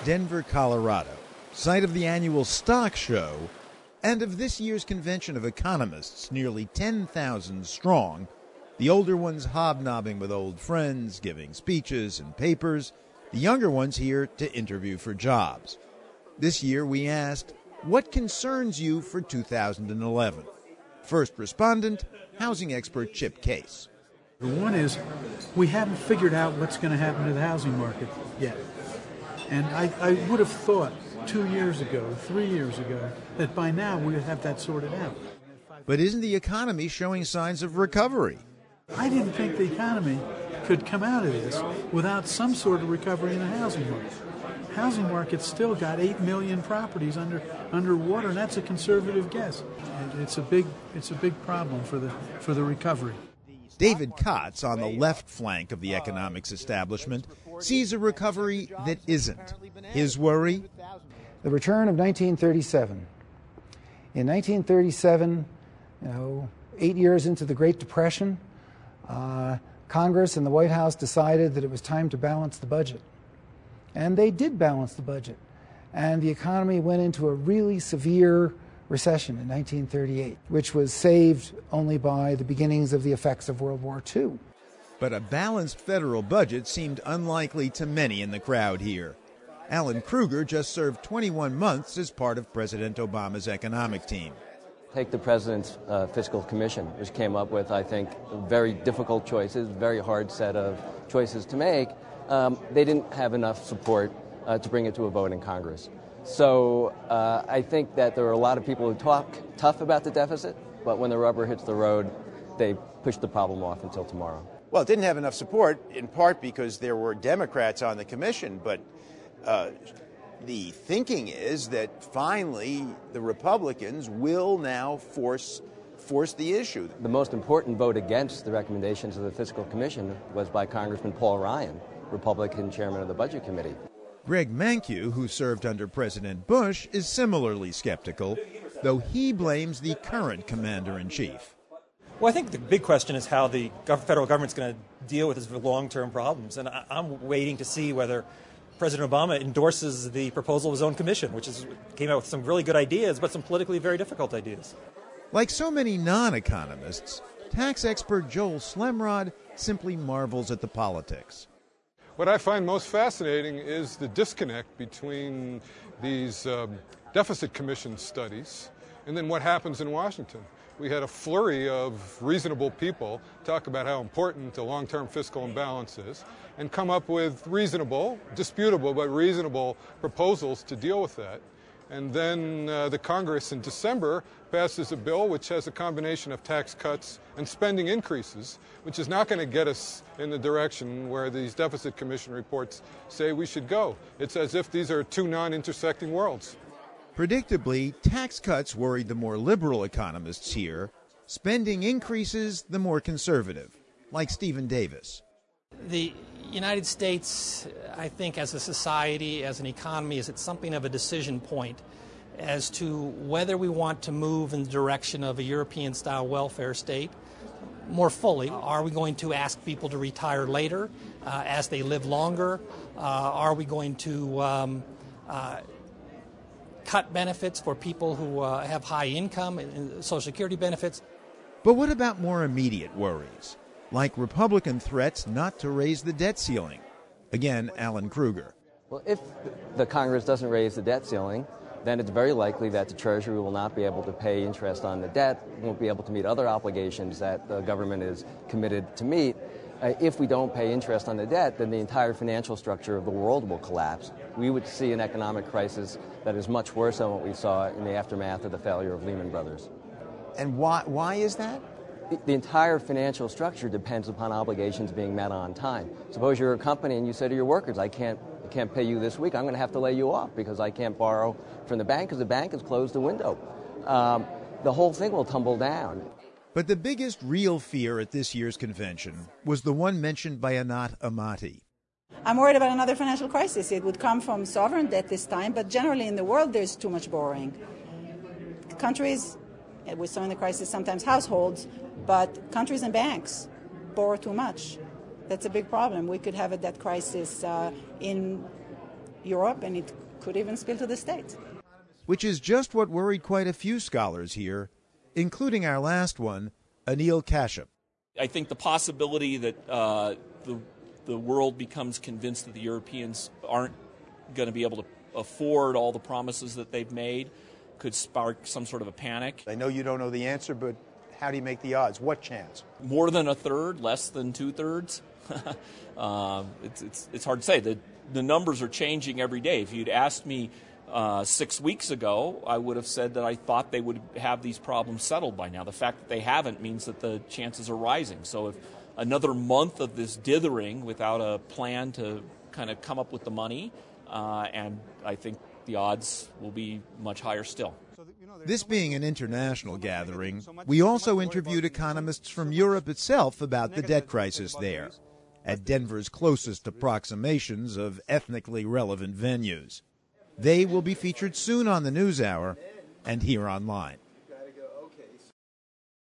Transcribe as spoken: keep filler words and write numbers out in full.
Denver, Colorado, site of the annual stock show and of this year's convention of economists, nearly ten thousand strong, the older ones hobnobbing with old friends, giving speeches and papers, the younger ones here to interview for jobs. This year we asked, what concerns you for two thousand eleven? First respondent, housing expert Chip Case. One is, we haven't figured out what's going to happen to the housing market yet. And I, I would have thought two years ago, three years ago, that by now we would have that sorted out. But isn't the economy showing signs of recovery? I didn't think the economy could come out of this without some sort of recovery in the housing market. Housing market's still got eight million properties under underwater, and that's a conservative guess. And it's a big it's a big problem for the for the recovery. David Kotz, on the left flank of the economics establishment, sees a recovery that isn't. His worry? The return of nineteen thirty-seven. In nineteen thirty-seven, you know, eight years into the Great Depression, uh, Congress and the White House decided that it was time to balance the budget. And they did balance the budget. And the economy went into a really severe recession in nineteen thirty-eight, which was saved only by the beginnings of the effects of World War Two. But a balanced federal budget seemed unlikely to many in the crowd here. Alan Krueger just served twenty-one months as part of President Obama's economic team. Take the President's uh, Fiscal Commission, which came up with, I think, very difficult choices, very hard set of choices to make. Um, they didn't have enough support uh, to bring it to a vote in Congress. So uh, I think that there are a lot of people who talk tough about the deficit, but when the rubber hits the road, they push the problem off until tomorrow. Well, it didn't have enough support, in part because there were Democrats on the commission, but uh, the thinking is that finally the Republicans will now force force the issue. The most important vote against the recommendations of the Fiscal Commission was by Congressman Paul Ryan, Republican chairman of the Budget Committee. Greg Mankiw, who served under President Bush, is similarly skeptical, though he blames the current commander-in-chief. Well, I think the big question is how the federal government's going to deal with its long-term problems, and I'm waiting to see whether President Obama endorses the proposal of his own commission, which is, came out with some really good ideas, but some politically very difficult ideas. Like so many non-economists, tax expert Joel Slemrod simply marvels at the politics. What I find most fascinating is the disconnect between these um, deficit commission studies and then what happens in Washington. We had a flurry of reasonable people talk about how important the long-term fiscal imbalance is and come up with reasonable, disputable, but reasonable proposals to deal with that. And then uh, the Congress in December passes a bill which has a combination of tax cuts and spending increases, which is not going to get us in the direction where these deficit commission reports say we should go. It's as if these are two non-intersecting worlds. Predictably, tax cuts worried the more liberal economists here. Spending increases the more conservative, like Stephen Davis. The United States, I think, as a society, as an economy, is at something of a decision point as to whether we want to move in the direction of a European-style welfare state more fully. Are we going to ask people to retire later uh, as they live longer? Uh, are we going to um, uh, cut benefits for people who uh, have high income and Social Security benefits? But what about more immediate worries, like Republican threats not to raise the debt ceiling? Again, Alan Krueger. Well, if the Congress doesn't raise the debt ceiling, then it's very likely that the Treasury will not be able to pay interest on the debt, won't be able to meet other obligations that the government is committed to meet. Uh, if we don't pay interest on the debt, then the entire financial structure of the world will collapse. We would see an economic crisis that is much worse than what we saw in the aftermath of the failure of Lehman Brothers. And why, why is that? The, the entire financial structure depends upon obligations being met on time. Suppose you're a company and you say to your workers, I can't, I can't pay you this week, I'm going to have to lay you off because I can't borrow from the bank because the bank has closed the window. Um, the whole thing will tumble down. But the biggest real fear at this year's convention was the one mentioned by Anat Amati. I'm worried about another financial crisis. It would come from sovereign debt this time, but generally in the world there's too much borrowing. Countries, we saw in the crisis sometimes households, but countries and banks borrow too much. That's a big problem. We could have a debt crisis uh, in Europe, and it could even spill to the States. Which is just what worried quite a few scholars here, including our last one, Anil Kashyap. I think the possibility that uh, the the world becomes convinced that the Europeans aren't going to be able to afford all the promises that they've made could spark some sort of a panic. I know you don't know the answer, but how do you make the odds? What chance? More than a third, less than two-thirds. uh, it's, it's, it's hard to say. The, the numbers are changing every day. If you'd asked me uh, six weeks ago, I would have said that I thought they would have these problems settled by now. The fact that they haven't means that the chances are rising. So if another month of this dithering without a plan to kind of come up with the money, uh, and I think the odds will be much higher still. This being an international gathering, we also interviewed economists from Europe itself about the debt crisis there, at Denver's closest approximations of ethnically relevant venues. They will be featured soon on the NewsHour and here online.